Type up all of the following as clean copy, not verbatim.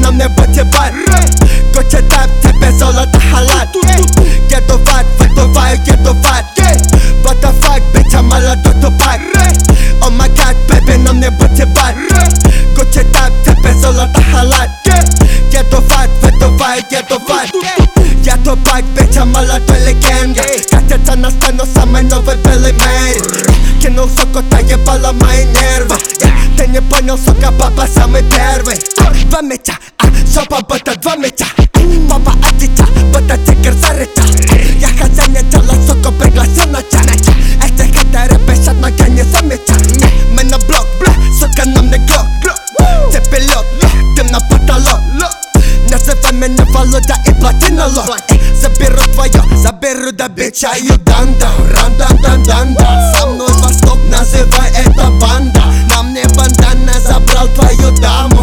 na mnie, bo cię war. Gocie tam, ciebie solo ta halat. Ghetto fat, wytowaj, ghetto fat. What the fuck, bitch, I'm all out to pack. Oh my god, baby, na mnie, bo cię war. Gocie tam, ciebie solo ta halat. Ghetto fat, wytowaj, ghetto fat. Ja to pak, bitch, I'm all out to legenda. Kaciaca na stano, same nowe były made. Kinął soko, ta jebala moje nerwy. Ty nie ponią soka, baba, same terwy. Dwa mycia, sopa, bo to dwa mycia. Baba, a cicia, bo to cykier zaryta. Ja chadzenie, czala, soko, pegla, sonacia. Este hete, repy, siadna, ja nie zamycia. My na blok, soka na mnie glock. Ty pilot, tym na patalot. Nazywaj mnie waluta i platynolo. Zabierу твоё, заберу до бича юданда. Ран-дан-дан-дан-дан. Со мной Восток, называй это банда. На мне бандана, забрал твою даму.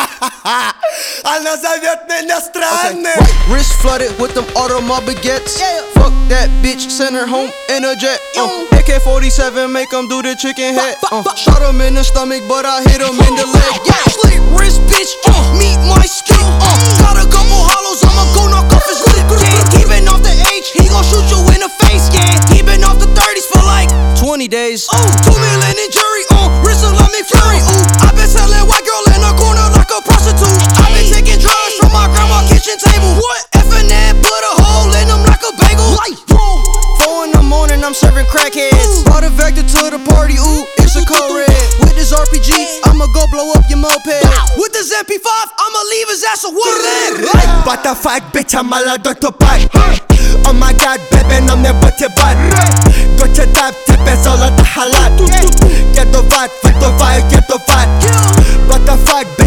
Она зовет меня странным. Wrist flooded with them automobile baguettes. Fuck that bitch, send her home in a jet. AK-47, make him do the chicken head. Shot him in the stomach, but I hit him in the leg. Slit wrist, bitch, meet my stick. Got a couple hollows, I'ma go knock off his lip. He been off the H, he gon' shoot you in the face. He been off the 30s for like 20 days. 2 million in jury, wrist like McFlurry. I been selling white girl in a corner like a prostitute. I been taking drugs from my grandma's kitchen table. What? Effing that, put a hole in them like a bagel. 4 in the morning, I'm serving crackheads. Brought a Vector to the party, it's a code red. With this RPG, I'ma go blow up your moped. With this MP5, I'ma leave his ass a wood. What the fuck, bitch, I'm all out to pack. Oh my god, baby, na mnie, bo cię war. Gocie tam, ciebie solo ta halat. Ghetto fat, wytowaj, ghetto fat. What the fuck, bitch.